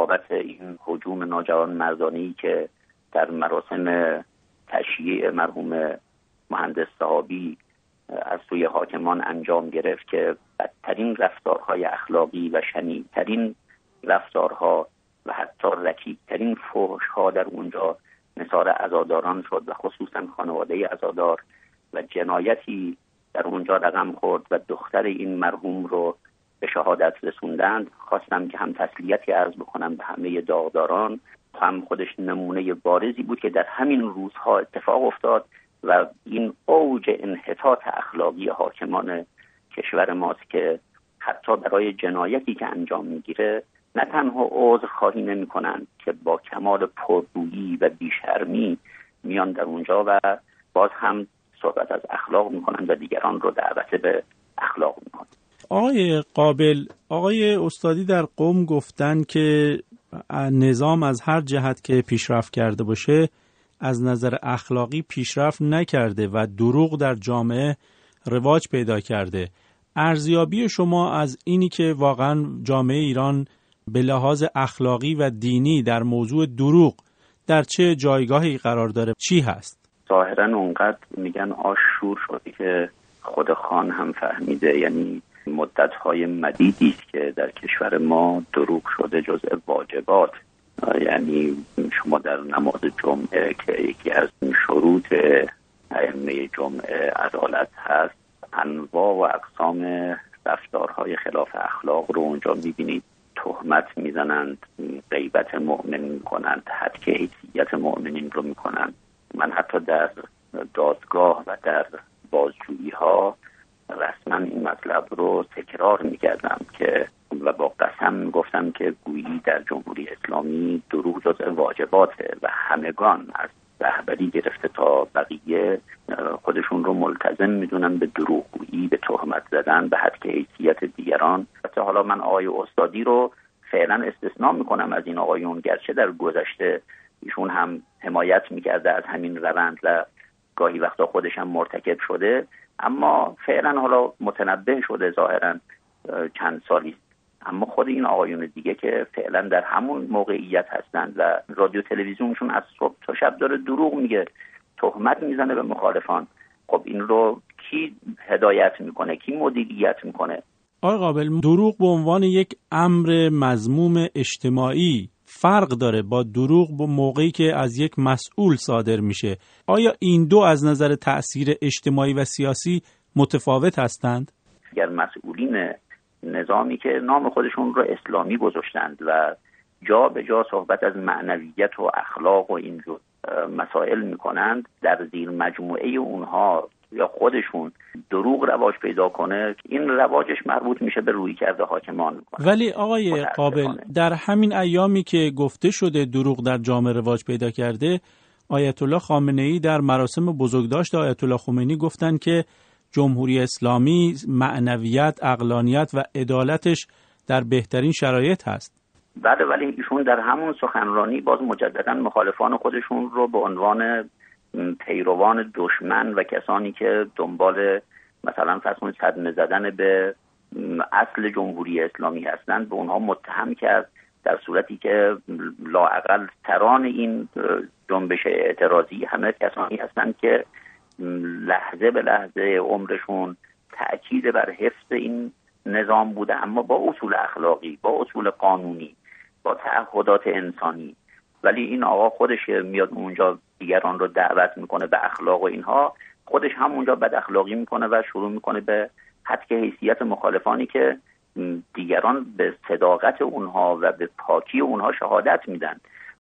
بابت این هجوم ناجوان مردانه‌ای که در مراسم تشییع مرحوم مهندس صحابی از سوی حاکمان انجام گرفت که بدترین رفتارهای اخلاقی و شنیع‌ترین رفتارها و حتی رکیک‌ترین فحش‌ها در اونجا نثار عزاداران شد و خصوصا خانواده عزادار و جنایتی در اونجا رقم خورد و دختر این مرحوم رو به شهادت رسوندند. خواستم که هم تسلیتی عرض بکنم به همه داغداران، هم خودش نمونه بارزی بود که در همین روزها اتفاق افتاد و این اوج انحطاط اخلاقی حاکمان کشور ماست که حتی برای جنایتی که انجام میگیره نه تنها عذر خواهی نمی کنند که با کمال پررویی و بیشرمی میان در اونجا و باز هم صحبت از اخلاق میکنن و دیگران رو دعوت به اخلاق میکنن. آقای قابل، آقای استادی در قم گفتن که نظام از هر جهت که پیشرفت کرده باشه از نظر اخلاقی پیشرفت نکرده و دروغ در جامعه رواج پیدا کرده. ارزیابی شما از اینی که واقعا جامعه ایران به لحاظ اخلاقی و دینی در موضوع دروغ در چه جایگاهی قرار داره چی هست؟ ظاهراً اونقدر میگن آش شور شده که خود خان هم فهمیده، یعنی مدت‌های مدیدی است که در کشور ما دروغ شده جزء واجبات. یعنی شما در نماز جمعه که یکی از شروط ائمه جمعه عدالت هست، انواع و اقسام رفتارهای خلاف اخلاق رو اونجا می‌بینید. تهمت میزنند، غیبت مؤمن میکنند، حد که حیثیت مؤمنین رو میکنند. من حتی در دادگاه و در بازجویی ها رسما این مطلب رو تکرار میکردم که و با قسم گفتم که گویی در جمهوری اسلامی دروغ جزء واجباته و همگان از رهبری گرفته تا بقیه خودشون رو ملتزم میدونن به دروغگویی، به تهمت زدن، به حد که حیثیت دیگران. حتی حالا من آقای استادی رو فعلا استثناء میکنم از این آقایون، گرچه در گذشته ایشون هم حمایت میکرده از همین روند و گاهی وقتا خودش هم مرتکب شده، اما فعلا حالا متنبه شده ظاهرا چند سالی. اما خود این آقایون دیگه که فعلا در همون موقعیت هستند و رادیو تلویزیونشون از صبح تا شب داره دروغ میگه، تهمت میزنه به مخالفان، خب این رو کی هدایت میکنه، کی مدیریت میکنه؟ آقای قابل، دروغ به عنوان یک امر مذموم اجتماعی فرق داره با دروغ به موقعی که از یک مسئول صادر میشه. آیا این دو از نظر تأثیر اجتماعی و سیاسی متفاوت هستند؟ اگر مسئولین نظامی که نام خودشون رو اسلامی گذاشتند و جا به جا صحبت از معنویت و اخلاق و اینجور مسائل میکنند، در زیر مجموعه اونها یا خودشون دروغ رواج پیدا کنه، این رواجش مربوط میشه به رویکرد حاکمان میکنه. ولی آقای قابل، در همین ایامی که گفته شده دروغ در جامعه رواج پیدا کرده، آیت الله خامنه‌ای در مراسم بزرگداشت آیت الله خمینی گفتن که جمهوری اسلامی معنویت، عقلانیت و عدالتش در بهترین شرایط هست. بله، ولی ایشون در همون سخنرانی باز مجددا مخالفان خودشون رو به عنوان پیروان دشمن و کسانی که دنبال مثلا فرض صدمه زدن به اصل جمهوری اسلامی هستند به اونها متهم کرد، در صورتی که لااقل سران این جنبش اعتراضی همه کسانی هستند که لحظه به لحظه عمرشون تأکید بر حفظ این نظام بوده، اما با اصول اخلاقی، با اصول قانونی، با تعهدات انسانی. ولی این آقا خودش میاد اونجا دیگران رو دعوت میکنه به اخلاق و اینها، خودش هم اونجا بد اخلاقی میکنه و شروع میکنه به حد حیثیت مخالفانی که دیگران به صداقت اونها و به پاکی اونها شهادت میدن.